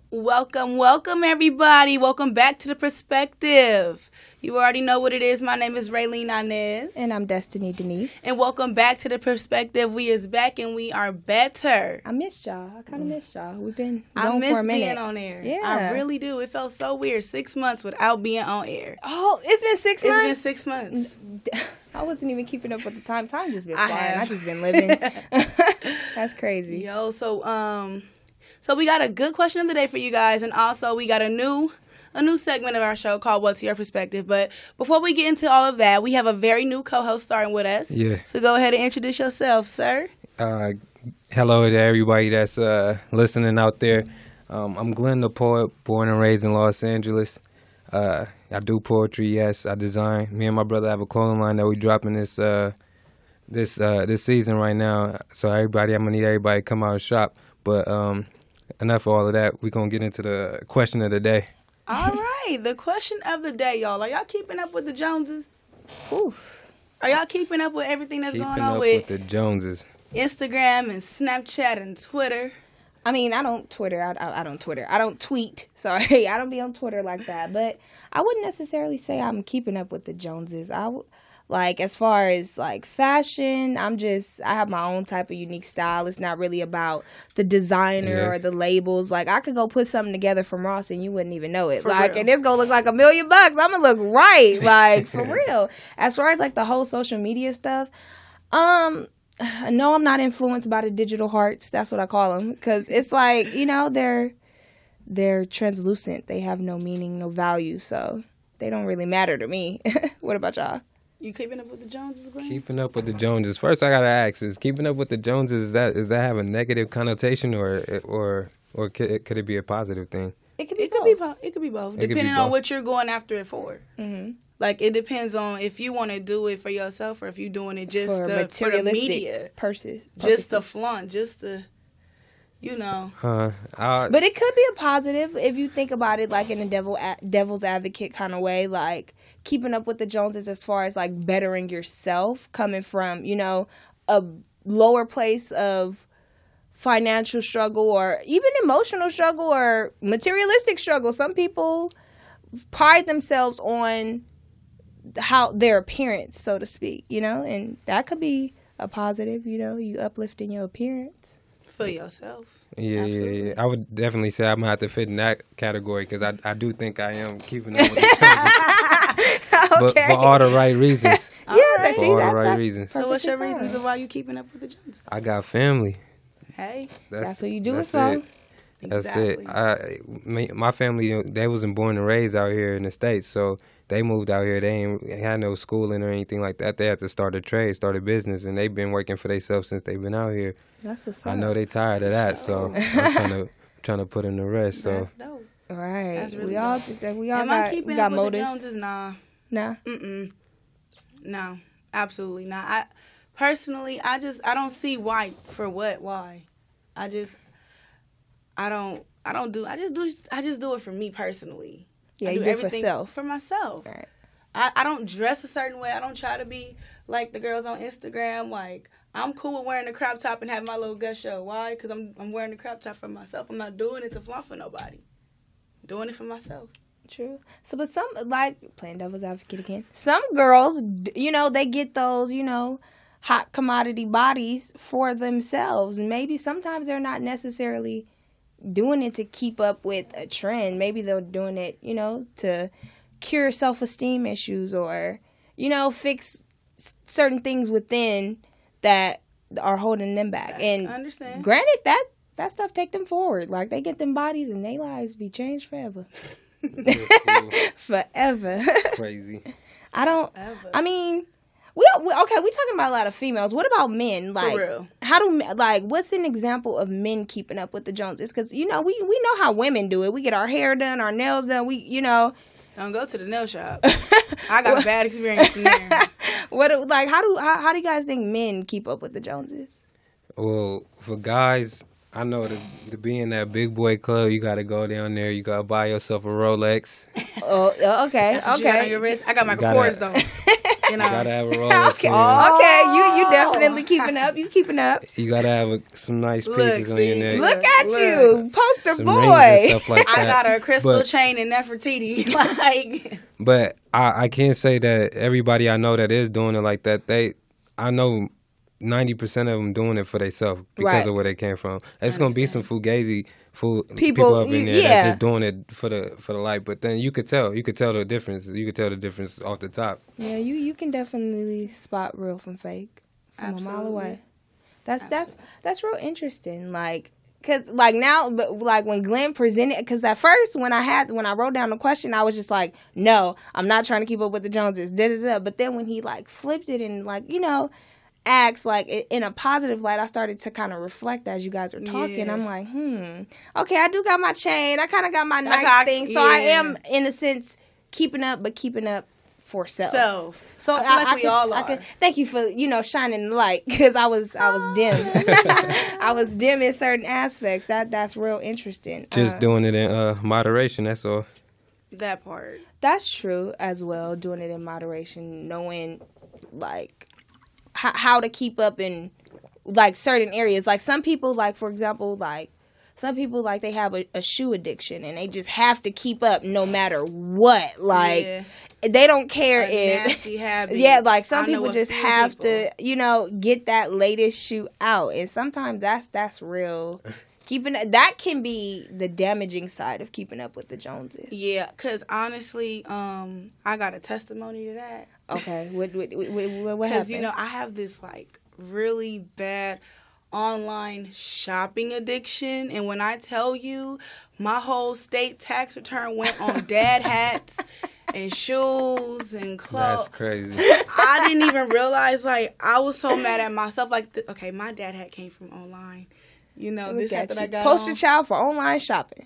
Welcome, everybody. Welcome back to The Perspective. You already know what it is. My name is Raylene Inez. And I'm Destiny Denise. And welcome back to The Perspective. We is back and we are better. I missed y'all. I kind of missed y'all. We've been gone for a minute. I miss being on air. Yeah. I really do. It felt so weird. 6 months without being on air. Oh, it's been 6 months? It's been 6 months. I wasn't even keeping up with the time. Time just been flying. I just been living. That's crazy. Yo, so we got a good question of the day for you guys, and also we got a new segment of our show called What's Your Perspective. But before we get into all of that, we have a very new co-host starting with us. Yeah. So go ahead and introduce yourself, sir. Hello to everybody that's listening out there. I'm Glenn the Poet, born and raised in Los Angeles. I do poetry, yes. I design. Me and my brother have a clothing line that we dropping this season right now. So I'm gonna need everybody to come out and shop. But enough of all of that. We're gonna get into the question of the day. All right, the question of the day, y'all. Are y'all keeping up with the Joneses? Oof. Are y'all keeping up with everything that's going on with the Joneses? Instagram and Snapchat and Twitter? I mean, I don't Twitter. I don't Twitter. I don't tweet. Sorry, I don't be on Twitter like that. But I wouldn't necessarily say I'm keeping up with the Joneses. Like, as far as, like, fashion, I have my own type of unique style. It's not really about the designer or the labels. Like, I could go put something together from Ross and you wouldn't even know it. For like, real. And it's going to look like $1 million. I'm going to look right. Like, for real. As far as, like, the whole social media stuff, no, I'm not influenced by the digital hearts. That's what I call them. Because it's like, you know, they're translucent. They have no meaning, no value. So they don't really matter to me. What about y'all? You keeping up with the Joneses, Glenn? Keeping up with the Joneses. First, I gotta ask: is keeping up with the Joneses does that have a negative connotation, or could it be a positive thing? It could be both, depending on what you're going after it for. Mm-hmm. Like, it depends on if you want to do it for yourself or if you're doing it just for the media. Purses. Just to flaunt, just to, you know. But it could be a positive if you think about it, like, in a devil's advocate kind of way, like keeping up with the Joneses as far as, like, bettering yourself, coming from, you know, a lower place of financial struggle or even emotional struggle or materialistic struggle. Some people pride themselves on how their appearance, so to speak, you know, and that could be a positive, you know, you uplifting your appearance. For yourself. Yeah. I would definitely say I'm going to have to fit in that category because I do think I am keeping up with the Joneses. But for all the right reasons. For all the right reasons. So what's your reasons of why you keeping up with the Joneses? I got family. Hey. That's what you do it for. That's Exactly. it. My family, they wasn't born and raised out here in the States, so they moved out here. They ain't had no schooling or anything like that. They had to start a business, and they've been working for themselves since they've been out here. That's what's up. I know they tired of that, so I'm trying to put them to rest. So That's dope. Right. That's really we all Am I keeping got up with motives. the Joneses? Nah. Nah. No, absolutely not. Personally, I don't see why. For what? Why? I just do it for me personally. Yeah, I you do it for self. For myself. Right. I don't dress a certain way. I don't try to be like the girls on Instagram. Like, I'm cool with wearing a crop top and having my little gut show. Why? Because I'm wearing the crop top for myself. I'm not doing it to flaunt for nobody. I'm doing it for myself. True. So, but some, like, playing devil's advocate again, some girls, you know, they get those, you know, hot commodity bodies for themselves. And maybe sometimes they're not necessarily doing it to keep up with a trend. Maybe they're doing it, you know, to cure self-esteem issues or, you know, fix certain things within that are holding them back. And I understand. Granted, that stuff take them forward. Like, they get them bodies and their lives be changed forever. Forever. crazy. I mean, we talking about a lot of females. What about men? Like, For real. What's an example of men keeping up with the Joneses? Because, you know, we know how women do it. We get our hair done, our nails done. We, you know. Don't go to the nail shop. I got a bad experience from there. How do you guys think men keep up with the Joneses? Well, for guys, I know to be in that big boy club, you got to go down there. You got to buy yourself a Rolex. Oh, okay, That's what you got on your wrist. I got Michael Kors though. You know, You gotta have a Rolex. Okay, on okay, you definitely keeping up. You keeping up. You gotta have some nice Look, pieces on your see, neck. Look at you, poster Some boy. rings and stuff like that. I got a crystal But- chain in Nefertiti. Like, But I can't say that everybody I know that is doing it like that. I know 90% of them doing it for themselves because Right. of where they came from. It's gonna be some fugazi people People, up in there yeah. that's just doing it for the light. But then you could tell the difference. You could tell the difference off the top. Yeah, you can definitely spot real from fake from a mile Absolutely. away. That's real interesting. Like, cause like now, but like when Glenn presented, cause at first when I wrote down the question, I was just like, no, I'm not trying to keep up with the Joneses. Da da da. But then when he like flipped it and like asked like in a positive light, I started to kind of reflect as you guys were talking. Yeah. I'm like, okay, I do got my chain. I kind of got my That's nice how thing. So I yeah. am in a sense keeping up, but keeping up for self. So I feel like we all I are. thank you for shining the light because I was dim. I was dim in certain aspects. That's real interesting. Just doing it in moderation. That's all. that part. That's true as well. Doing it in moderation, knowing like how to keep up in like certain areas. Like some people, like for example, like some people like they have a shoe addiction and they just have to keep up no matter what. Like Yeah. they don't care A if nasty habit. yeah, like some I know people a just few have people. to, get that latest shoe out, and sometimes that's real. Keeping that can be the damaging side of keeping up with the Joneses. Yeah, because honestly, I got a testimony to that. Okay, what Because, happened? I have this, like, really bad online shopping addiction. And when I tell you, my whole state tax return went on dad hats and shoes and clothes. That's crazy. I didn't even realize, like, I was so mad at myself. Like, okay, my dad hat came from online. This hat that I got Poster on. child for online shopping.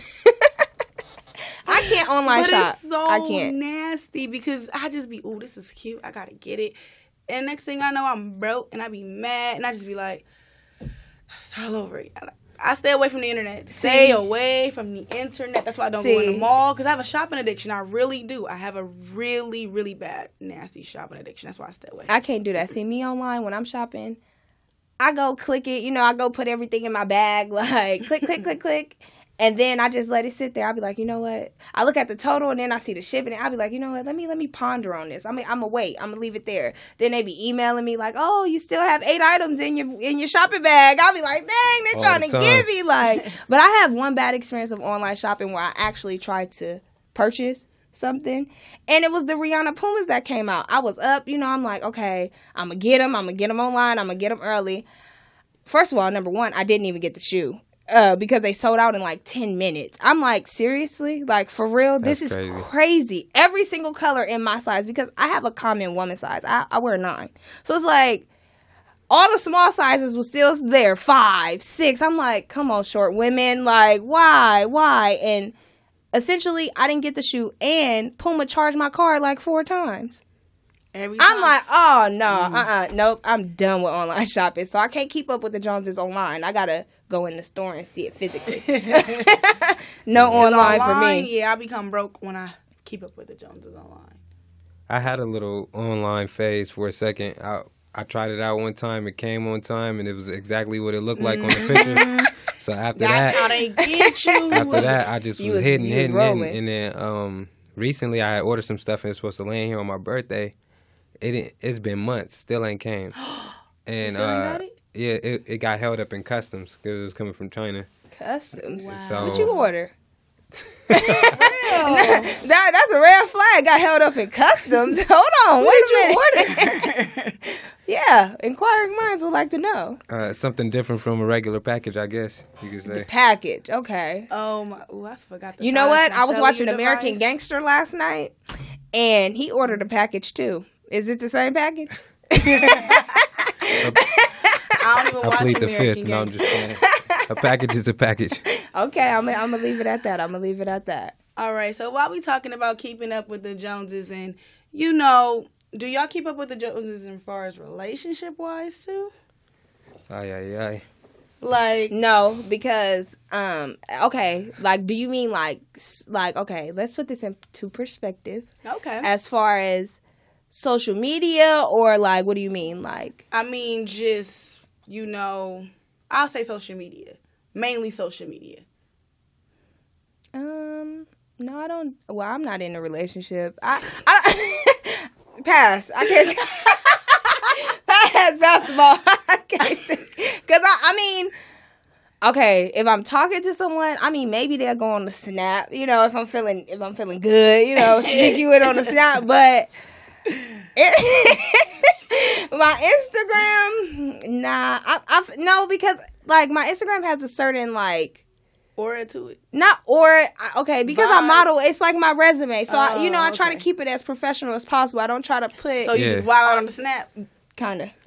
I can't online But shop. it's so I can't. nasty because I just be, ooh, this is cute. I gotta get it. And next thing I know, I'm broke and I be mad and I just be like, start all over again. I stay away from the internet. Stay away from the internet. That's why I don't go in the mall because I have a shopping addiction. I really do. I have a really, really bad, nasty shopping addiction. That's why I stay away. I can't do that. See, me online when I'm shopping, I go click it. I go put everything in my bag, like click, click, click, click. And then I just let it sit there. I'll be like, you know what? I look at the total and then I see the shipping. And I'll be like, you know what? Let me ponder on this. I'm gonna wait. I'm gonna leave it there. Then they be emailing me like, oh, you still have 8 items in your shopping bag. I'll be like, dang, they're All trying the to time. give me like. But I have one bad experience of online shopping where I actually tried to purchase something, and it was the Rihanna Pumas that came out. I was up, I'm like, okay, I'm gonna get them online. I'm gonna get them early. First of all, number one, I didn't even get the shoe. Because they sold out in like 10 minutes. I'm like, seriously? Like, for real? This is crazy. Every single color in my size, because I have a common woman size. I wear 9. So it's like, all the small sizes was still there. 5, 6. I'm like, come on, short women. Like, why? And essentially, I didn't get the shoe, and Puma charged my card like 4 times. Every time. I'm like, oh, no, nope. I'm done with online shopping. So I can't keep up with the Joneses online. I gotta go in the store and see it physically. No online for me. Yeah, I become broke when I keep up with the Joneses online. I had a little online phase for a second. I tried it out one time. It came on time, and it was exactly what it looked like on the picture. So after That's how they get you. after that, I just was hitting. rolling. And then recently I had ordered some stuff and it's supposed to land here on my birthday. It's been months, still ain't came. And still ain't got it? yeah, it got held up in customs because it was coming from China. Customs. Wow. So, What you order? That's a red flag. Got held up in customs. Hold on. Wait a minute. Yeah, inquiring minds would like to know. something different from a regular package, I guess you could say. Package. Okay. Oh my! Ooh, I forgot. You know what? I was watching cellular American device. Gangster last night, and he ordered a package too. Is it the same package? I don't even I watch plead the American fifth. No, I'm Gangster. just kidding. A package is a package. Okay, I'm gonna leave it at that. All right. So while we talking about keeping up with the Joneses, and do y'all keep up with the Joneses as far as relationship wise too? Aye. Like, No, because okay, like, do you mean like okay? Let's put this into perspective. okay, As far as, social media, or like, what do you mean? Like, I mean, just, I'll say social media. Mainly social media. no, I don't. Well, I'm not in a relationship. I pass. I can't. Pass basketball. I can't say, because I mean, okay, if I'm talking to someone, I mean, maybe they'll go on the Snap. If I'm feeling good, sneak you in on the Snap. But my Instagram, nah, no, because like my Instagram has a certain like aura to it. Not aura, okay, because I Vibe. model, it's like my resume. So I try to okay. keep it as professional as possible. I don't try to put So you just wild out on the Snap. kind of.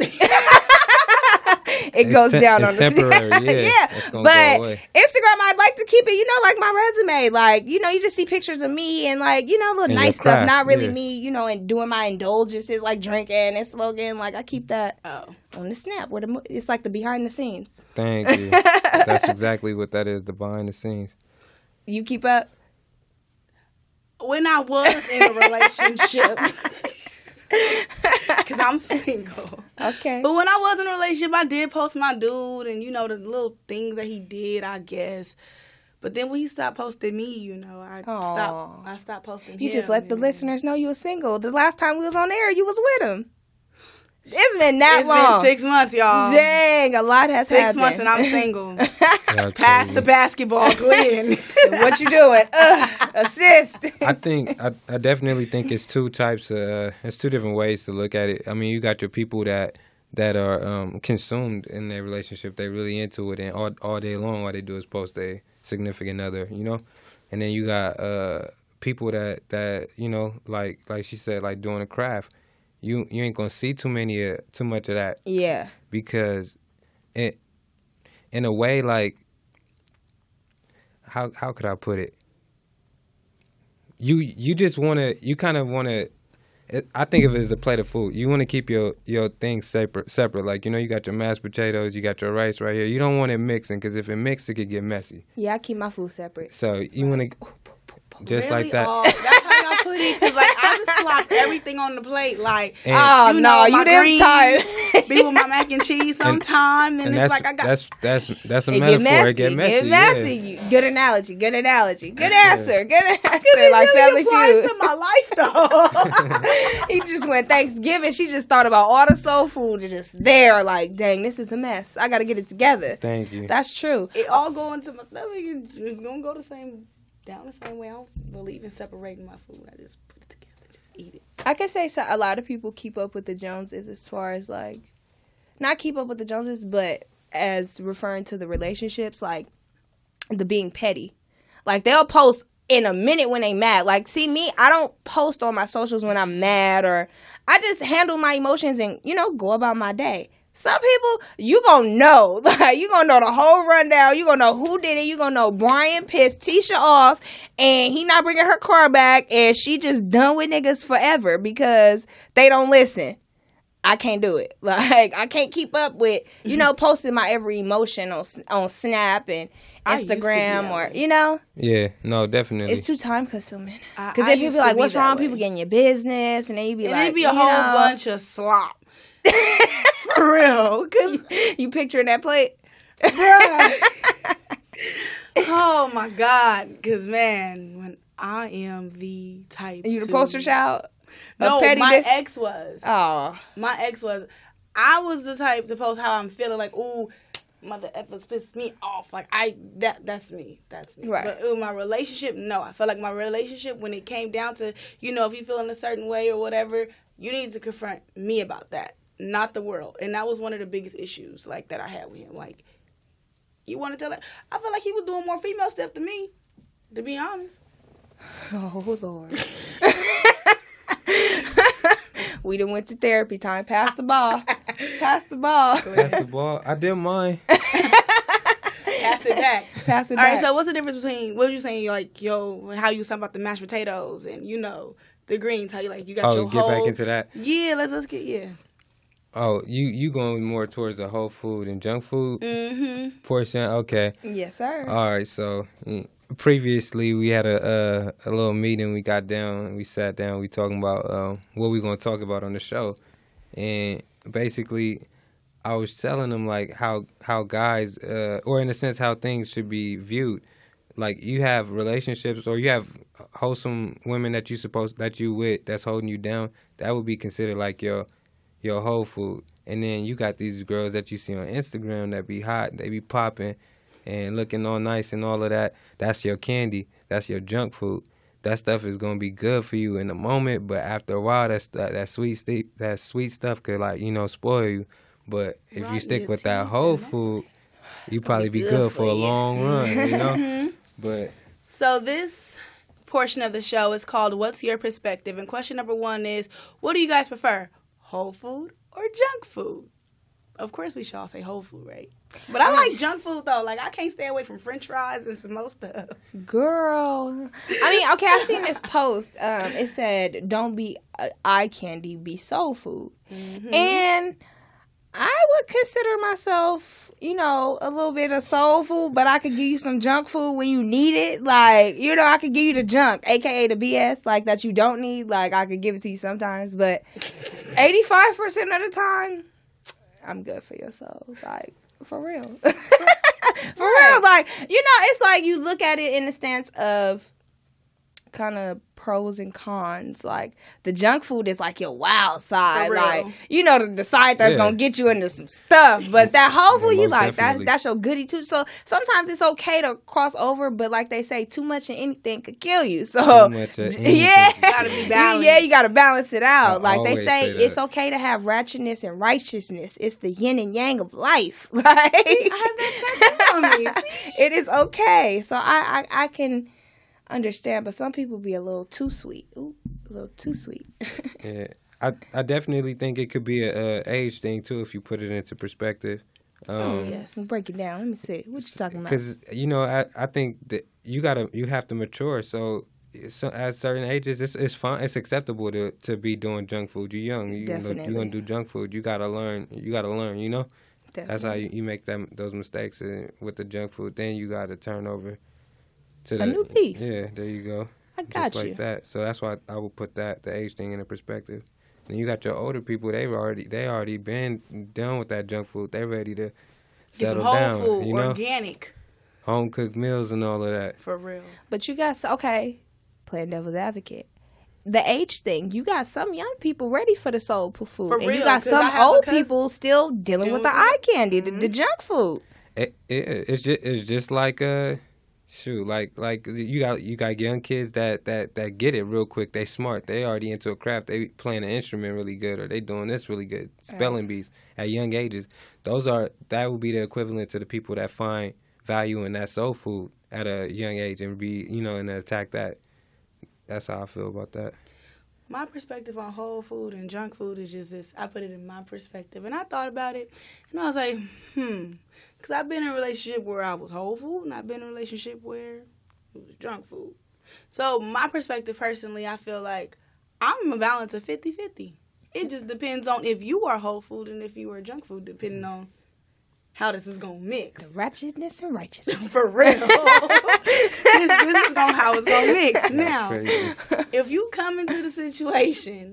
It goes down on the temporary, Snap. yeah. It's gonna But go away. Instagram, I'd like to keep it, like my resume. Like, you just see pictures of me and like, little And nice your craft, stuff. Not really yeah. me, and doing my indulgences, like drinking and smoking. Like, I keep that on the Snap. Where it's like the behind the scenes. Thank you. That's exactly what that is, the behind the scenes. You keep up? When I was in a relationship, because I'm single. Okay. But when I was in a relationship, I did post my dude and, the little things that he did, I guess. But then when he stopped posting me, I stopped posting him. You just let the listeners know you were single. The last time we was on air, you was with him. It's been that long. It's been 6 months, y'all. Dang, a lot has 6 happened. months and I'm single. Yeah, Pass the basketball, Glenn. What you doing? Assist. I definitely think it's two types of, it's two different ways to look at it. I mean, you got your people that are consumed in their relationship. They really into it, and all day long, all they do is post their significant other, And then you got people that like she said, like doing a craft. You ain't gonna see too much of that. Yeah. Because in a way, like, how could I put it? You just you kind of wanna. I think of it as a plate of food. You want to keep your things separate. Like, you got your mashed potatoes, you got your rice right here. You don't want it mixing, because if it mixes, it could get messy. Yeah, I keep my food separate. So you want to just Really? like that. Oh, that's how y'all put it. Because I just slop everything on the plate. Like, Oh, no, my you them greens tired. be with my mac and cheese sometime. And it's that's like I got... that's a It metaphor. get messy. It get messy. Get messy. Yeah. Good analogy. Good answer. Good answer. It Like really Family applies Feud. to my life, though. He just went Thanksgiving. She just thought about all the soul food just there. Like, dang, this is a mess. I got to get it together. Thank you. That's true. It all go into my stomach. It's going to go down the same way. I don't believe in separating my food. I just put it together. Just eat it. I can say a lot of people keep up with the Joneses as far as like, not keep up with the Joneses, but as referring to the relationships, like the being petty. Like, they'll post in a minute when they mad. Like, see me, I don't post on my socials when I'm mad, or I just handle my emotions and, go about my day. Some people, you gonna know. Like, you gonna know the whole rundown. You gonna know who did it. You gonna know Brian pissed Tisha off and he not bringing her car back and she just done with niggas forever because they don't listen. I can't do it. Like, I can't keep up with, posting my every emotion on Snap and Instagram or, Yeah, no, definitely. It's too time consuming. I Because then people used be to like, be what's that wrong? way. People getting your business. And then you be And like, it'd be a whole bunch of slop. For real. Because, You picturing that plate? bruh. Oh, my God. Because, man, when I am the type You the to- poster child? No, of my pettiness? ex was. Oh. My ex was. I was the type to post how I'm feeling. Like, ooh, mother effers pissed me off. Like, that's me. That's me. Right. But my relationship, no. I felt like my relationship, when it came down to, if you feel in a certain way or whatever, you need to confront me about that, not the world. And that was one of the biggest issues, like, that I had with him. Like, you want to tell that? I felt like he was doing more female stuff than me, to be honest. Oh, Lord. We done went to therapy time. Pass the ball. Pass the ball. Pass the ball. I did mine. Pass it back. Pass it All back. right, so what's the difference between, what were you saying, like, how you talking about the mashed potatoes and, the greens, how you got your Get whole... back into that. Yeah, let's get, yeah. Oh, you going more towards the whole food and junk food portion? Okay. Yes, sir. All right. So previously we had a little meeting. We got down and we sat down. We talking about what we gonna talk about on the show, and basically I was telling them like how guys or in a sense how things should be viewed. Like you have relationships or you have wholesome women that you with that's holding you down. That would be considered like your whole food. And then you got these girls that you see on Instagram that be hot, they be popping and looking all nice and all of that. That's your candy. That's your junk food. That stuff is gonna be good for you in the moment, but after a while, that sweet stuff could spoil you. But if you stick with that whole food, you probably be good for a long run. But so this portion of the show is called "What's Your Perspective?" And question number 1 is, what do you guys prefer, whole food or junk food? Of course, we should all say whole food, right? But I like junk food, though. Like, I can't stay away from French fries and some more stuff. Girl. I mean, okay, I seen this post. It said, don't be eye candy, be soul food. Mm-hmm. And I would consider myself, a little bit of soul food, but I could give you some junk food when you need it. Like, I could give you the junk, a.k.a. the BS, like, that you don't need. Like, I could give it to you sometimes. But 85% of the time, I'm good for your soul. Like, for real. For real. Like, it's like you look at it in the stance of kind of pros and cons. Like, the junk food is like your wild side. Like, the side that's going to get you into some stuff. But that whole food, you like, that's your goodie too. So sometimes it's okay to cross over, but like they say, too much of anything could kill you. So, too much of anything. You got to be balanced. Yeah, you got to balance it out. I like they say it's okay to have ratchetness and righteousness. It's the yin and yang of life. Like, I have that tattooed on me. It is okay. So I can understand, but some people be a little too sweet. Ooh, a little too sweet. Yeah, I definitely think it could be a age thing too if you put it into perspective. Yes, break it down. Let me see what you talking about. Because I think that you have to mature. So at certain ages, it's fine. It's acceptable to be doing junk food. You're young. You're gonna do junk food. You gotta learn. Definitely. That's how you make those mistakes with the junk food. Then you gotta turn over to a new leaf. Yeah, there you go. I got just you. Like that. So that's why I would put the age thing into perspective. And you got your older people. They already been done with that junk food. They ready to settle down. Get some whole food, organic, home cooked meals and all of that. For real. But you got playing devil's advocate. The age thing, you got some young people ready for the soul food, for and real, you got some old people still dealing with the eye candy, the junk food. It's just like shoot, like you got young kids that get it real quick. They smart. They already into a craft. They playing an instrument really good, or they doing this really good. Spelling bees at young ages. That would be the equivalent to the people that find value in that soul food at a young age and be and attack that. That's how I feel about that. My perspective on whole food and junk food is just this. I put it in my perspective, and I thought about it, and I was like, because I've been in a relationship where I was whole food, and I've been in a relationship where it was junk food. So my perspective, personally, I feel like I'm a balance of 50-50. It just depends on if you are whole food and if you are junk food, depending on how this is going to mix. The ratchetness and righteousness. For real. this is how it's going to mix. Now, if you come into the situation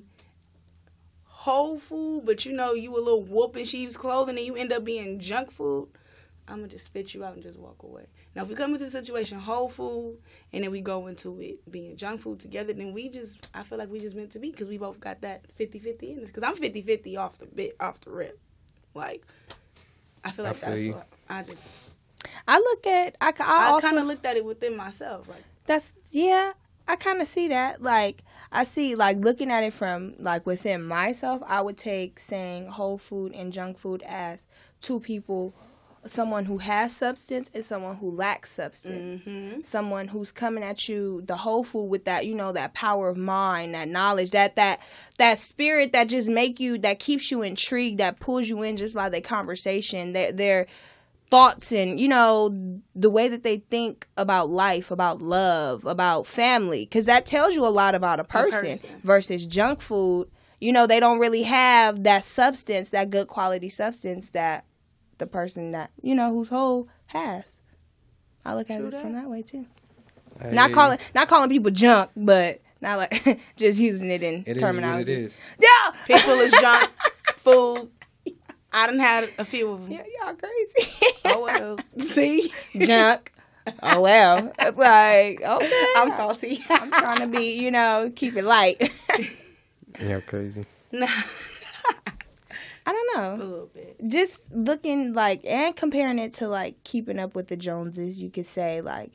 whole food, but you a little whoop in sheep's clothing and you end up being junk food, I'm going to just spit you out and just walk away. Now, if we come into the situation whole food and then we go into it being junk food together, then I feel like we just meant to be because we both got that 50-50 in this. Because I'm 50-50 off the rip. Like, I feel like that's what I just... I kind of looked at it within myself. Like, I kind of see that. Like, I see, like, looking at it from, like, within myself, I would take saying whole food and junk food as two people, someone who has substance and someone who lacks substance. Mm-hmm. Someone who's coming at you, the whole food with that, that power of mind, that knowledge, that spirit that just that keeps you intrigued, that pulls you in just by the conversation, their thoughts and, the way that they think about life, about love, about family, because that tells you a lot about a person. Versus junk food. you know, they don't really have that substance, that good quality substance that the person that, you know, who's whole has. I look at it from that way too. Not calling people junk, but not like just using it in terminology. It is. Yeah, People is junk food. I done had a few of them. yeah, y'all crazy. Oh well. See, Junk. Oh well. Like, okay. I'm salty. I'm trying to be, you know, keep it light. Yeah, crazy. Nah. I don't A know. little bit. Just looking like and comparing it to like Keeping Up with the Joneses, you could say like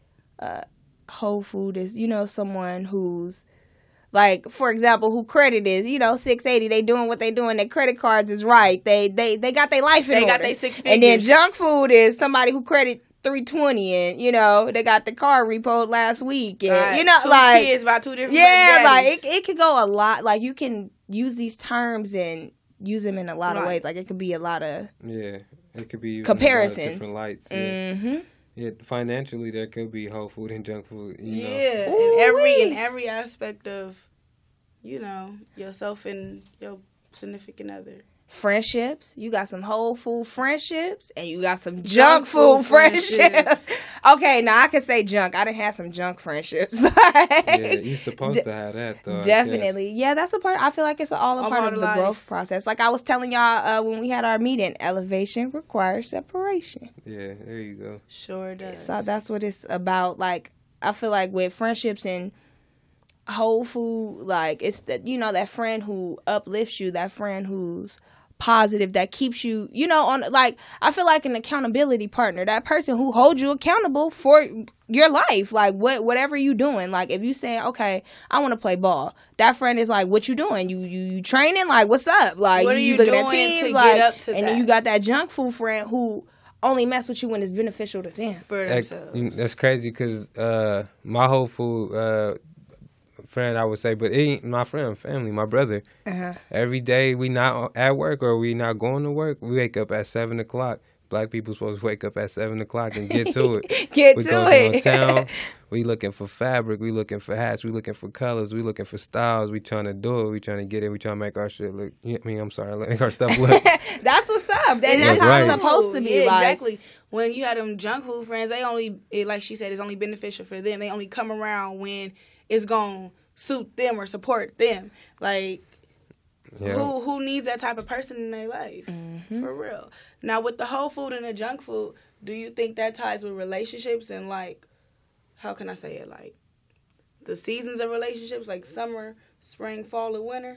Whole Food is, you know, someone who's like, for example, who credit is, you know, 680. They doing what they doing. Their credit cards is right. They got their life in order. They got their 6 figures. And then Junk Food is somebody who credit 320 and, you know, they got the car repoed last week. And, Got you know, 2 like, kids by 2 different yeah, baby like daddies. it could go a lot. Like you can use these terms and use them in a lot of Right. ways. Like it could be a lot of Yeah, it could be used comparisons. in a lot of different lights. Yeah. Mm-hmm. Yeah, financially there could be whole food and junk food. You know. Yeah, Ooh-wee. in every aspect of, you know, yourself and your significant other. Friendships. You got some whole food friendships and you got some Junk junk food food friendships. friendships. Okay, now I can say junk. I done had some junk friendships. Yeah, you're supposed to have that though. I Definitely. Yeah, that's a part. I feel like it's all a A part part of of the life. growth process. Like I was telling y'all when we had our meeting, elevation requires separation. guess. Yeah, there you go. Sure does. So that's what it's about. Like I feel like with friendships and whole food, like it's that, you know, that friend who uplifts you, that friend who's positive, that keeps you, you know, on, like I feel like an accountability partner, that person who holds you accountable for your life, like whatever you doing. Like if you saying, okay, I want to play ball, that friend is like, what you doing? You training? Like what's up? Like What are you looking at doing teams, to like, get up to and that? then you got that junk food friend who only mess with you when it's beneficial to them. For themselves. That's crazy because my whole food friend, I would say, but it ain't my friend, family, my brother. Uh-huh. Every day we not at work or we not going to work, we wake up at 7 o'clock. Black people supposed to wake up at 7 o'clock and get to it. Get we to go it. downtown. We looking for fabric. We looking for hats. We looking for colors. We looking for styles. We trying to do it. We trying to get it. We trying to make our shit look. I mean, I'm sorry, make our stuff look. That's what's up. And that's Look how right. it's supposed to be. Yeah, like, exactly. When you had them junk food friends, they only, like she said, it's only beneficial for them. They only come around when it's going to suit them or support them. Like, Yeah. who needs that type of person in their life? Mm-hmm. For real. Now, with the whole food and the junk food, do you think that ties with relationships and, like, how can I say it? Like, the seasons of relationships, like summer, spring, fall, and winter?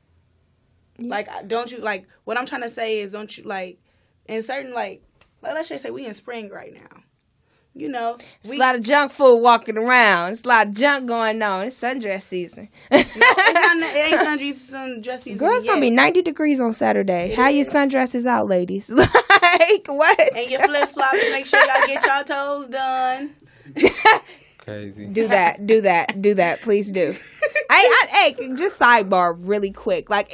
Yeah. Like, don't you, like, what I'm trying to say is, don't you, like, in certain, like let's just say we in spring right now. You know, it's a lot of junk food walking around. It's a lot of junk going on. It's sundress season. it ain't sundress season. Girl, it's yet. going to be 90 degrees on Saturday. How your sundresses out, ladies? Like, what? And your flip flops, make sure y'all get y'all toes done. Crazy. Do that. Please do. Hey, just sidebar really quick. Like,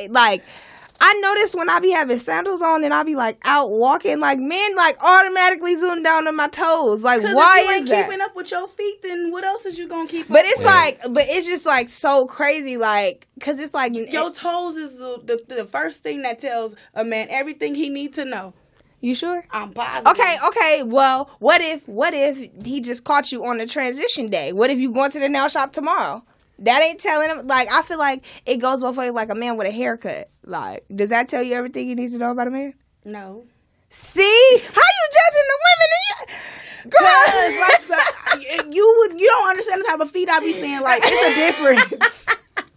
I noticed when I be having sandals on and I be like out walking, like men like automatically zoom down on my toes. Like, why if you is ain't that? keeping up with your feet, then what else is you gonna keep But up it's with? like, but it's just like so crazy, like, cause it's like Your toes is the first thing that tells a man everything he needs to know. You sure? I'm positive. Okay. Well, what if he just caught you on the transition day? What if you going to the nail shop tomorrow? That ain't telling him. Like, I feel like it goes both ways. Like a man with a haircut. Like, does that tell you everything you need to know about a man? No. See, how you judging the women? And you, girl, Like, so, you don't understand the type of feet I be seeing. Like, it's a difference.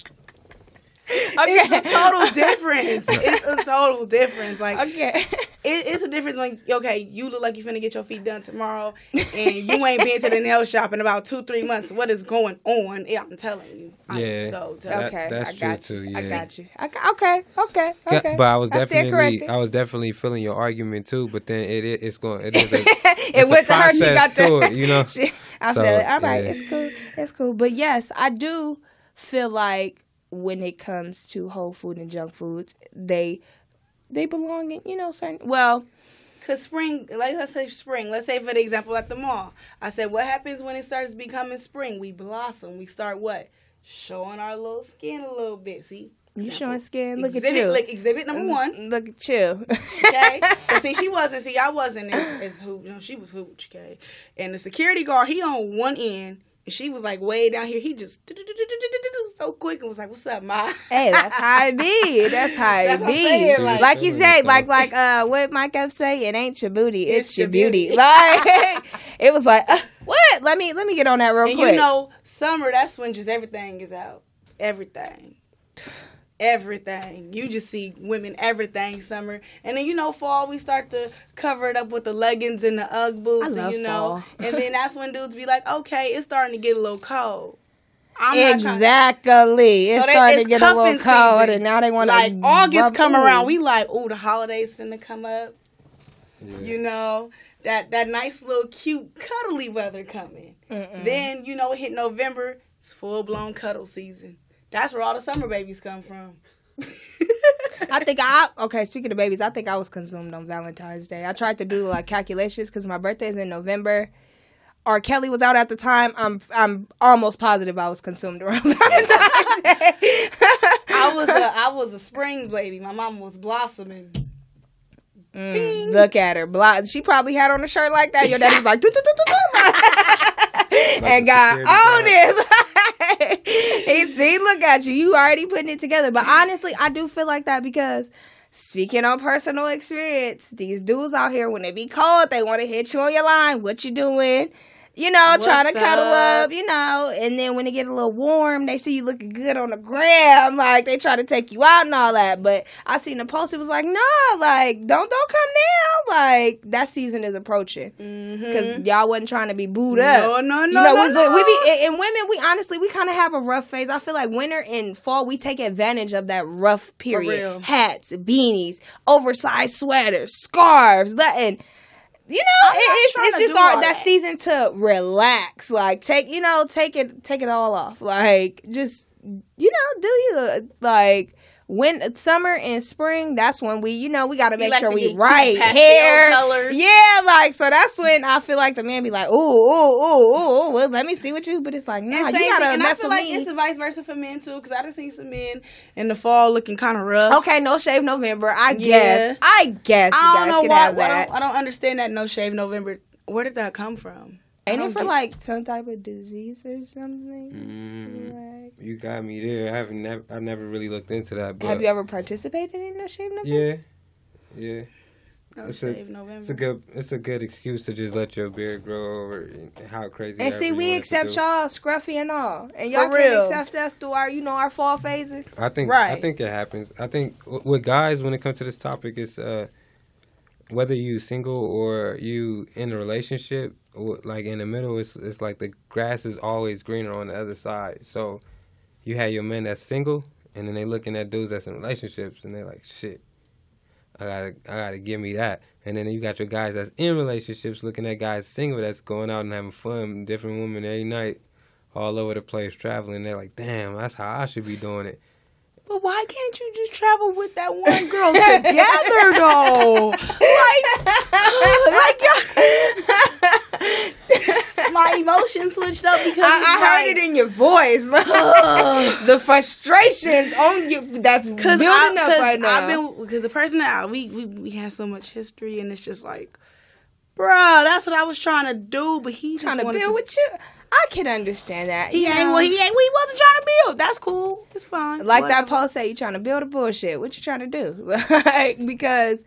It's a total difference. It's a total difference. Like, Okay. it's a difference when, okay, you look like you finna get your feet done tomorrow and you ain't been to the nail shop in about 2-3 months. What is going on? Yeah, I'm telling you. Yeah. Okay, That's I true got too. you. Yeah. I got you. Okay. Yeah, but I was stand definitely, corrected. I was definitely feeling your argument too. But then it is a It went to her. She got to the. it, you know. I So, feel it. All right, yeah. it's cool. But yes, I do feel like when it comes to whole food and junk foods, they belong in certain. Well, Because spring, like let's say spring, let's say for the example at the mall. I said, what happens when it starts becoming spring? We blossom. We start what? Showing our little skin a little bit. See? You showing skin? Look exhibit, at you. Like exhibit number 1. Look at you. Okay. But see, I wasn't as she was hooch. Okay. And the security guard, he on one end. And she was like way down here. He just so quick and was like, "What's up, Ma?" Hey, that's how it be. That's how it be. Saying, like you said, like what Mike F say, it ain't your booty, it's your beauty. Like it was like, what? Let me get on that real quick. And you know, summer, that's when just everything is out. Everything. You just see women, everything summer. And then, you know, fall, we start to cover it up with the leggings and the Ugg boots. I love and, you know, fall. And then that's when dudes be like, okay, it's starting to get a little cold. Exactly. It's starting to get a little cold, season. And now they want to like August come around. We like, oh, the holidays finna come up. Yeah. You know, that nice little cute cuddly weather coming. Then, you know, it hit November. It's full blown cuddle season. That's where all the summer babies come from. Speaking of babies, I think I was consumed on Valentine's Day. I tried to do like calculations because my birthday is in November. R. Kelly was out at the time. I'm almost positive I was consumed around Valentine's Day. I was a spring baby. My mom was blossoming. Look at her. She probably had on a shirt like that. Your daddy was like, and got on it. See, look at you. You already putting it together. But honestly, I do feel like that because speaking on personal experience, these dudes out here, when it be cold, they want to hit you on your line. What you doing? You know, trying to cuddle up, you know. And then when it get a little warm, they see you looking good on the gram. Like, they try to take you out and all that. But I seen the post. It was like, no, like, don't come down. Like, that season is approaching. Because y'all wasn't trying to be booed up. No. You know, we be, and women, we kind of have a rough phase. I feel like winter and fall, we take advantage of that rough period. For real. Hats, beanies, oversized sweaters, scarves, and... You know, it's just that season to relax. Like take it all off. Like just do you like when summer and spring? That's when we got to make sure we right hair. Colors. Yeah, like so that's when I feel like the man be like, ooh, well, let me see what you. But it's like, nah, you gotta mess with me. And I feel like it's vice versa for men too, because I done seen some men in the fall looking kind of rough. Okay, No Shave November. I guess you guys can have that. I don't understand that No Shave November. Where did that come from? Ain't it for like some type of disease or something? You got me there. I never really looked into that. But have you ever participated in No Shave November? Yeah. November. It's a good excuse to just let your beard grow or how crazy. And see, we accept y'all scruffy and all, and y'all can accept us through our fall phases. I think it happens. I think with guys, when it comes to this topic, it's whether you single or you in a relationship. Like in the middle, it's like the grass is always greener on the other side. So you have your men that's single, and then they looking at dudes that's in relationships, and they're like, shit, I gotta give me that. And then you got your guys that's in relationships looking at guys single that's going out and having fun, different women every night, all over the place traveling. They're like, damn, that's how I should be doing it. But why can't you just travel with that one girl together, though? My emotions switched up because I heard it in your voice. The frustrations on you that's building up right now. Because the person that we had so much history, and it's just like, bruh, that's what I was trying to do, but he trying to build with you. I can understand that. He wasn't trying to build. That's cool. It's fine. Like whatever. That post say, you trying to build a bullshit. What you trying to do? Because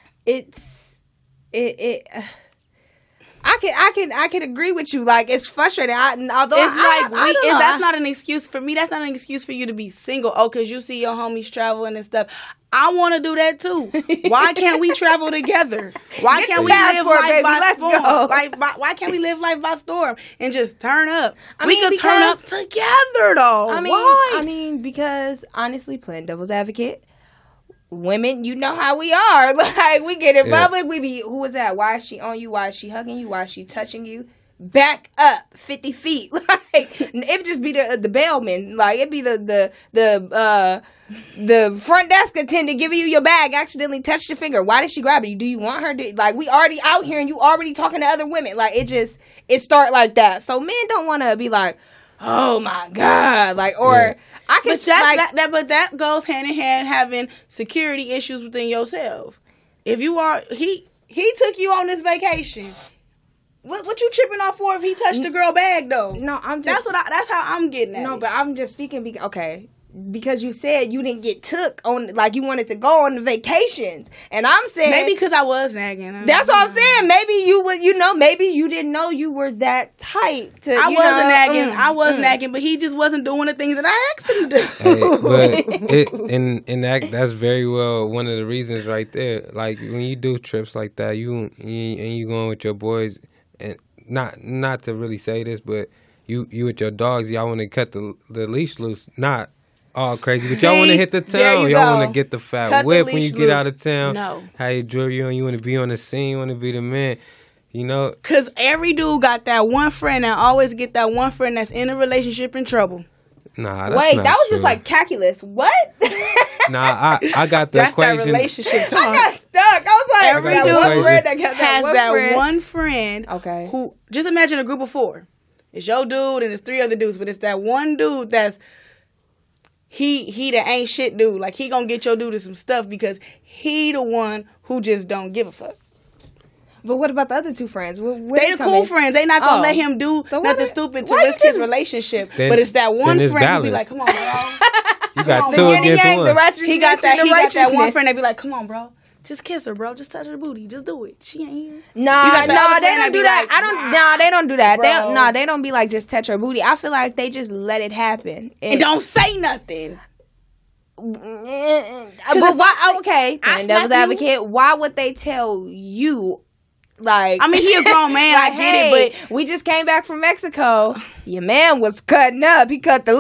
I can agree with you. Like, it's frustrating. That's not an excuse for me. That's not an excuse for you to be single. Oh, because you see your homies traveling and stuff. I want to do that too. Why can't we travel together? Why can't we live life by storm? Like, why can't we live life by storm and just turn up? We could turn up together though. Why? I mean, because honestly, playing devil's advocate, women, you know how we are. Like, we get in public, we be, who is that? Why is she on you? Why is she hugging you? Why is she touching you? Back up 50 feet. Like, it'd just be the bellman. Like, it'd be the front desk attendant giving you your bag, accidentally touched your finger. Why did she grab it? Do you want her to? Like, we already out here and you already talking to other women. Like, it start like that. So men don't want to be like, oh my God, like, or Yeah. I can But that's, like, but that goes hand in hand having security issues within yourself. If you are he took you on this vacation. What you tripping off for if he touched the girl bag though? no, I'm just That's how I'm getting at. no, it. but I'm just speaking because you said you didn't get took on, like you wanted to go on the vacations, and I'm saying maybe because I was nagging. that's what I'm saying. Maybe you would, maybe you didn't know you were that type to. I you wasn't know, nagging. I was nagging, but he just wasn't doing the things that I asked him to do. Hey, but that's very well one of the reasons right there. Like when you do trips like that, you going with your boys, and not to really say this, but you with your dogs, y'all want to cut the leash loose, not all crazy, but y'all want to hit the there town. you Y'all go. want to get the fat Cut the whip when leash you get out loose. of town. No. How you drill you on, you want to be on the scene, you want to be the man. You know, Cause every dude got that one friend that always get that one friend that's in a relationship in trouble. nah. That's Wait, not that was true. just like calculus. What? Nah, I got the That's that equation. relationship talk. I got stuck. I was like, Every that dude one friend that got that has one that friend. one friend Okay. who just imagine a group of 4. It's your dude and it's 3 other dudes, but it's that one dude that's he the ain't shit dude. Like he gonna get your dude to some stuff because he the one who just don't give a fuck. But what about the other 2 friends? Where They the cool friends. They not gonna Oh. let him do So nothing what- stupid to why you risk his just- relationship. Then- but it's that one then it's friend who be like, balanced. "Come on, bro." You got Come on, two bro. against The one. righteousness He got that. and He the got that one righteousness. friend that be like, "Come on, bro, just kiss her, bro. Just touch her booty. Just do it. She ain't here." Nah, You got the other they friend that don't be do that. like, I don't. Nah, they don't do that. bro. They don't be like just touch her booty. I feel like they just let it happen. And don't say nothing. But why? Okay, I playing devil's slap you. advocate. Why would they tell you? Like, I mean, he a grown man. like, I get it, but we just came back from Mexico. Your man was cutting up. He cut the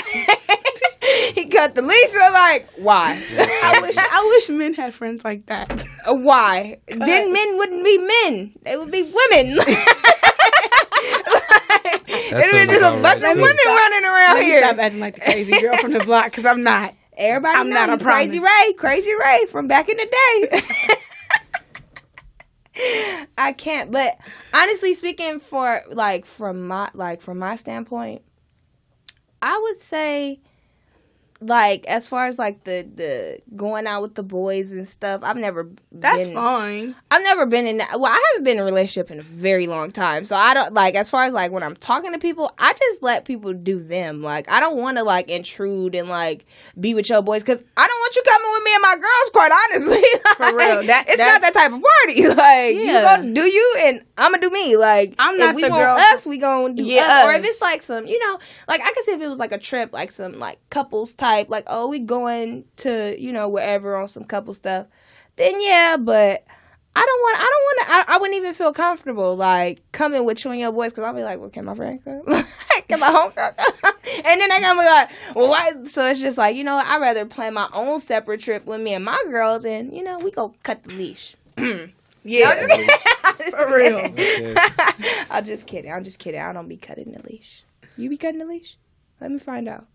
he cut the leash. I'm like, why? I wish men had friends like that. Why? Then men wouldn't be men. They would be women. It would be just a about bunch right, of too. women running around Let me here. stop acting like the crazy girl from the block, because I'm not. Everybody I'm knows not, I Crazy Ray from back in the day. I can't, but honestly speaking, from my standpoint, I would say, like, as far as like the going out with the boys and stuff, I've never That's been, fine. I've never been in that. Well, I haven't been in a relationship in a very long time. So I don't, like, as far as like when I'm talking to people, I just let people do them. Like, I don't want to like intrude and like be with your boys, because I don't want you coming with me and my girls, quite honestly. For real. It's not that type of party. Like, you Yeah. gonna do you and I'm gonna do me. Like, I'm not if we the want girl- us, we gonna do Yeah, us. Or if us. it's like some, like I could see if it was like a trip, like some like couples type, like, oh, we going to, wherever on some couple stuff, then yeah, but I wouldn't even feel comfortable like coming with you and your boys, because I'll be like, well, can my friend come? Can my homegirl come? And then they're gonna be like, well, why? So it's just like, I'd rather plan my own separate trip with me and my girls, and we go cut the leash. Yeah. For real. I'm just kidding. I don't be cutting the leash. You be cutting the leash? Let me find out.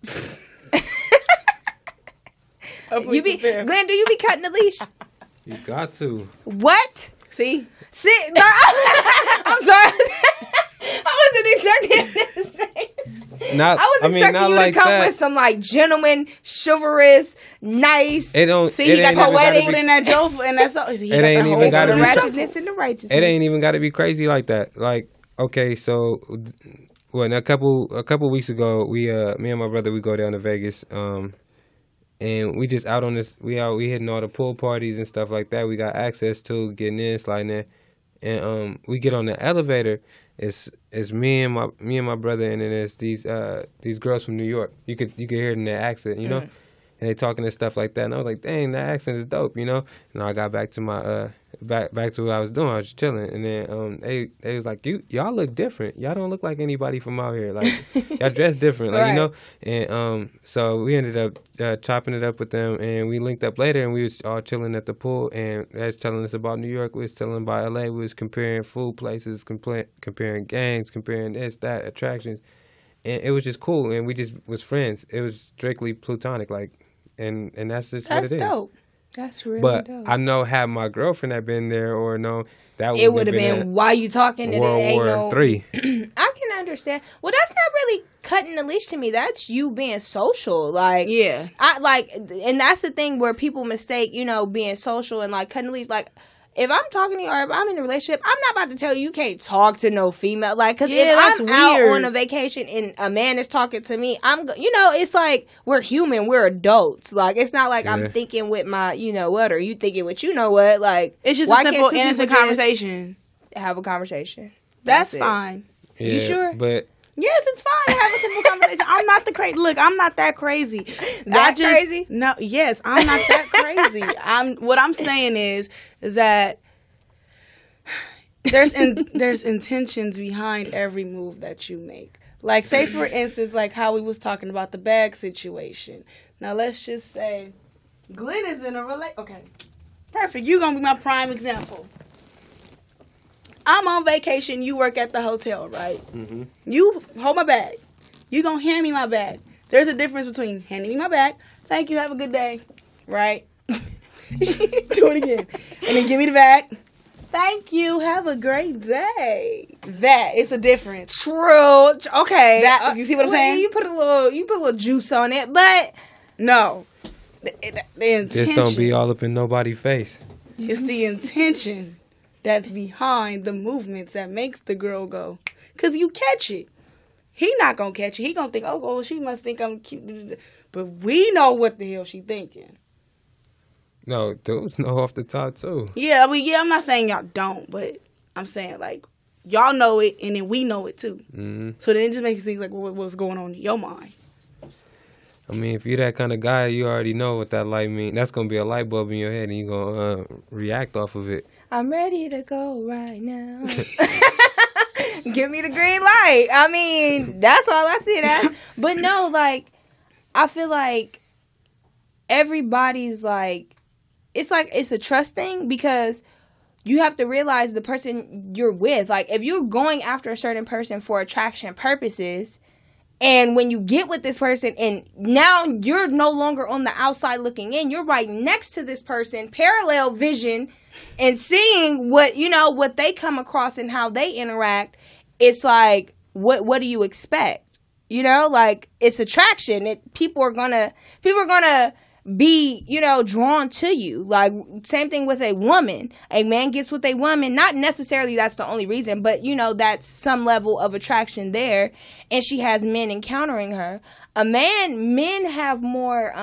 You be Glenn? Do you be cutting the leash? You got to. What? See? No, I'm sorry. I wasn't expecting him to say. Not. I was expecting not you like to come that. with some like gentleman, chivalrous, nice. It don't. See, it he got ain't that even gotta poetic be- in that Joe, and that's all. He got ain't that even whole gotta the be- ratchetness and the righteousness. It ain't even got to be crazy like that. Like, okay, so a couple weeks ago, me and my brother, we go down to Vegas, and we just out on this. We hitting all the pool parties and stuff like that. We got access to getting in, sliding in, and we get on the elevator. It's me and my brother, and then there's these girls from New York. You could hear it in their accent, and they talking and stuff like that. And I was like, dang, that accent is dope, And I got back to my back to what I was doing. I was just chilling, and then they was like, y'all look different. Y'all don't look like anybody from out here. Like, y'all dress different, like Right. And so we ended up chopping it up with them, and we linked up later, and we was all chilling at the pool, and they was telling us about New York. We was telling about LA. We was comparing food places, comparing gangs, comparing this, that, attractions, and it was just cool. And we just was friends. It was strictly platonic, like, and that's just what That's it is. dope. That's really But dope. I know, had my girlfriend had been there, or no, that It would have been, why you talking? And World it ain't War no. III. I can understand. Well, that's not really cutting the leash to me. That's you being social. Like, Yeah. And that's the thing where people mistake, you know, being social and like cutting the leash. Like, if I'm talking to you or if I'm in a relationship, I'm not about to tell you you can't talk to no female. Like, because if I'm out on a vacation and a man is talking to me, you know, it's like we're human, we're adults. Like, it's not like I'm thinking with my, you know what, or you thinking with you know what. Like, it's just a simple, innocent conversation. Have a conversation. That's fine. Yeah, you sure? But yes, it's fine to have a simple conversation. I'm not the crazy. Look, I'm not that crazy. Crazy? No, yes, I'm not that crazy. What I'm saying is that there's intentions behind every move that you make. Like, say for instance, like how we was talking about the bag situation. Now let's just say Glenn is in a relationship. Okay, perfect. You're gonna be my prime example. I'm on vacation. You work at the hotel, right? Mm-hmm. You hold my bag. You gonna hand me my bag. There's a difference between handing me my bag. Thank you. Have a good day. Right? Do it again. And then give me the bag. Thank you. Have a great day. It's a difference. True. Okay. You see what I'm saying? You put a little juice on it, but no. The intention. Just don't be all up in nobody's face. It's the intention that's behind the movements that makes the girl go. Because you catch it. He not going to catch it. He going to think, oh, she must think I'm cute. But we know what the hell she thinking. No, dudes know off the top, too. Yeah, I'm not saying y'all don't, but I'm saying, like, y'all know it, and then we know it, too. Mm-hmm. So then it just makes you think, like, what's going on in your mind? I mean, if you're that kind of guy, you already know what that light means. That's going to be a light bulb in your head, and you're going to react off of it. I'm ready to go right now. Give me the green light. I mean, that's all I see it as. But no, like, I feel like everybody's like it's a trust thing because you have to realize the person you're with. Like, if you're going after a certain person for attraction purposes, and when you get with this person and now you're no longer on the outside looking in, you're right next to this person, parallel vision, and seeing what they come across and how they interact, it's like, what do you expect? You know, like, it's attraction. People are gonna be, drawn to you. Like, same thing with a woman. A man gets with a woman, not necessarily that's the only reason, but, that's some level of attraction there, and she has men encountering her. Men have more,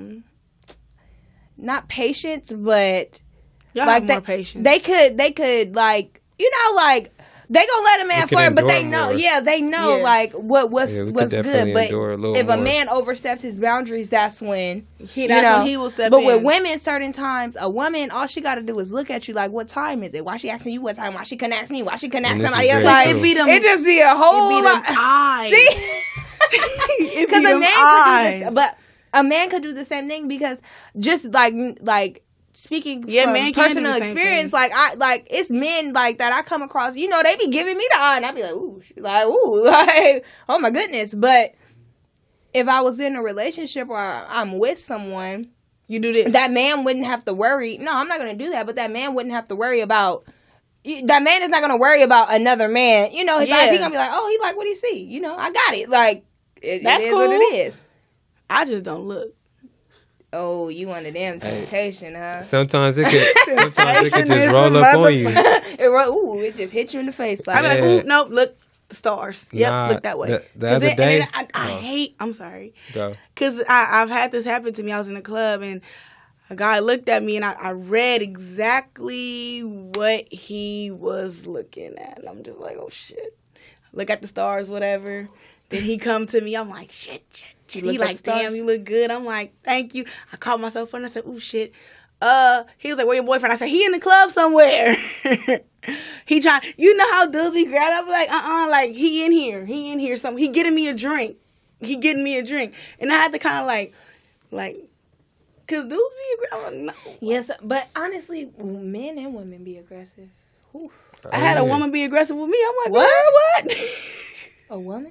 not patience, but y'all have more patience. They could like, they gonna let a man flirt, but they know, like what's good. But if a man oversteps his boundaries, that's when when he will step in. But with women, certain times, a woman, all she got to do is look at you like, what time is it? Why she asking you what time? Why she couldn't ask me? Why she couldn't ask somebody else? Like, it just be a whole lot. Eyes. See, because a man could do this, but a man could do the same thing because just like. Speaking from personal experience, like it's men like that I come across, they be giving me the eye, and I be like, ooh, oh my goodness. But if I was in a relationship or I'm with someone, you do this. That man wouldn't have to worry. No, I'm not going to do that. But that man wouldn't have to worry about. That man is not going to worry about another man. His eyes. He's going to be like, oh, he like what he see. I got it. Like it is cool. What it is. I just don't look. Oh, you one of them temptation, huh? Sometimes it could just roll up on you. It just hit you in the face. Like, I'm like, ooh, nope, look, the stars. Yep, look that way. The other day, I hate. I'm sorry. Go. Because I've had this happen to me. I was in a club and a guy looked at me and I read exactly what he was looking at, and I'm just like, oh shit. Look at the stars, whatever. Then he come to me. I'm like, shit. He like, damn, you look good. I'm like, thank you. I caught myself and I said, ooh, shit. He was like, where your boyfriend? I said, he in the club somewhere. He trying, how dudes be grab up like, like he in here. Something. He getting me a drink. And I had to kind of like, cause dudes be aggressive. No. Yes, but honestly, men and women be aggressive. Ooh. I had a woman be aggressive with me. I'm like, what? A woman?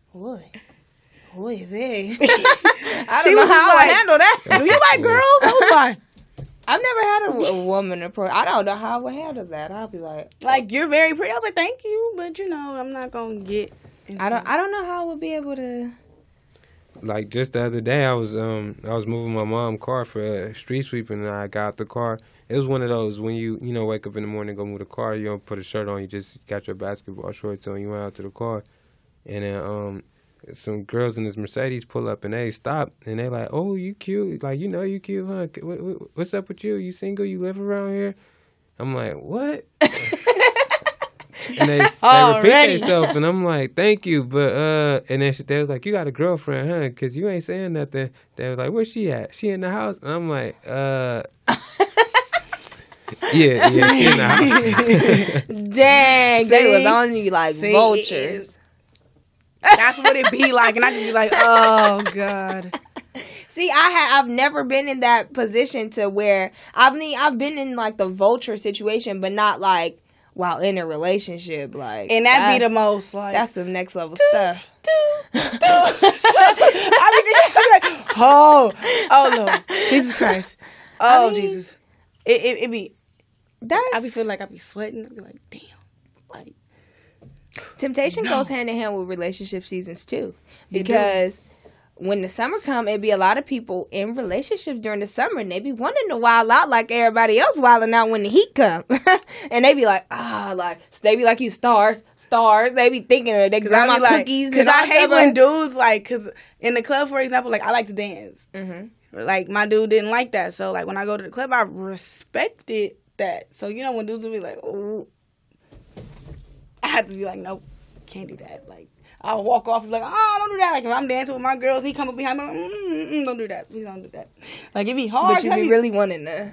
Boy, they. I don't know how I handle that. Do you like girls? I was like, I've never had a woman approach. I don't know how I would handle that. I'll be like, you're very pretty. I was like, thank you, but I'm not gonna get I don't know how I would be able to. Like just the other day, I was moving my mom's car for street sweeping, and I got out the car. It was one of those when you wake up in the morning, go move the car, you don't put a shirt on, you just got your basketball shorts on, you went out to the car, and then some girls in this Mercedes pull up and they stop and they like, oh, you cute, like you cute, huh? What's up with you? You single? You live around here? I'm like, what? And they repeat themselves, and I'm like, thank you, but and then they was like, you got a girlfriend, huh? Because you ain't saying nothing. They was like, where's she at? She in the house? And I'm like, yeah, she in the house. Dang, they was on you like vultures. That's what it be like, and I just be like, oh God. See, I've never been in that position to where I've been in like the vulture situation, but not like while in a relationship, like. And that be the most like. That's some next level stuff. I be like, oh Lord, Jesus Christ, Jesus. It be. I be feeling like I be sweating. I be like, damn, like. Temptation goes hand in hand with relationship seasons too, because when the summer come, it be a lot of people in relationships during the summer, and they be wanting to wild out like everybody else wilding out when the heat come, and they be like, they be like, you stars. They be thinking of they grandma like, cookies. Because I hate when dudes like, because in the club, for example, like I like to dance. Mm-hmm. Like my dude didn't like that, so like when I go to the club, I respected that. So when dudes will be like, oh. I have to be like, nope, can't do that. Like, I'll walk off and be like, oh, don't do that. Like, if I'm dancing with my girls, he come up behind me, like, don't do that. Please don't do that. Like, it be hard. But you be really wanting to.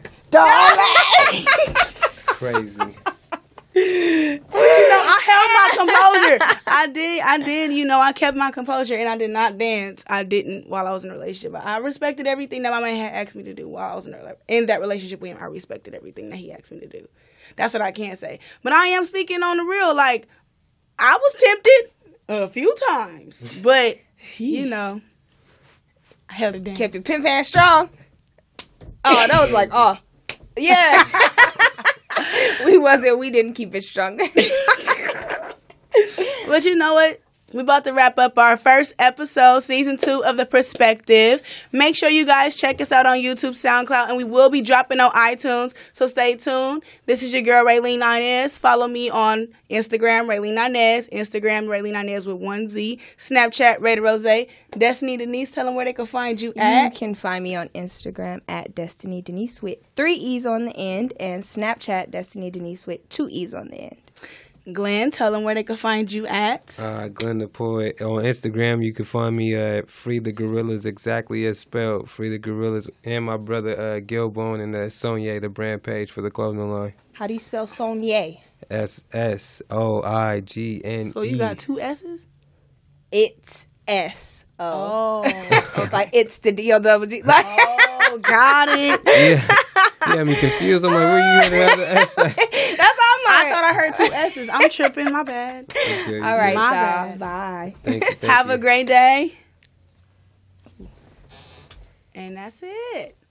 Crazy. But, I held my composure. I did, I kept my composure, and I did not dance. I didn't while I was in a relationship. I respected everything that my man had asked me to do while I was in that relationship with him. I respected everything that he asked me to do. That's what I can say. But I am speaking on the real. Like, I was tempted a few times. But, I held it down. Kept your pimp hand strong. Oh, that was like, oh. Yeah. We didn't keep it strong. But you know what? We're about to wrap up our first episode, season 2 of The Perspective. Make sure you guys check us out on YouTube, SoundCloud, and we will be dropping on iTunes, so stay tuned. This is your girl, Raylene Inez. Follow me on Instagram, Raylene Inez. Instagram, Raylene Inez with 1Z. Snapchat, Ray Rose. Destiny Denise, tell them where they can find you at. You can find me on Instagram at Destiny Denise with 3 E's on the end, and Snapchat, Destiny Denise with 2 E's on the end. Glenn, tell them where they can find you at. Glenn the Poet. On Instagram, you can find me at Free the Gorillas, exactly as spelled. Free the Gorillas. And my brother Gilbone and Sonye, the brand page for the clothing line. How do you spell Sonye? SSOIGNE. So you got 2 S's? It's S. Oh. It's like it's the D-O-double-G. Like, oh, got it. Yeah. You had me confused. I'm like, where you hear the other S? That's all I thought I heard 2 S's. I'm tripping. My bad. Okay, all right, my y'all. bad. Bye. Thank you. Have a great day. And that's it.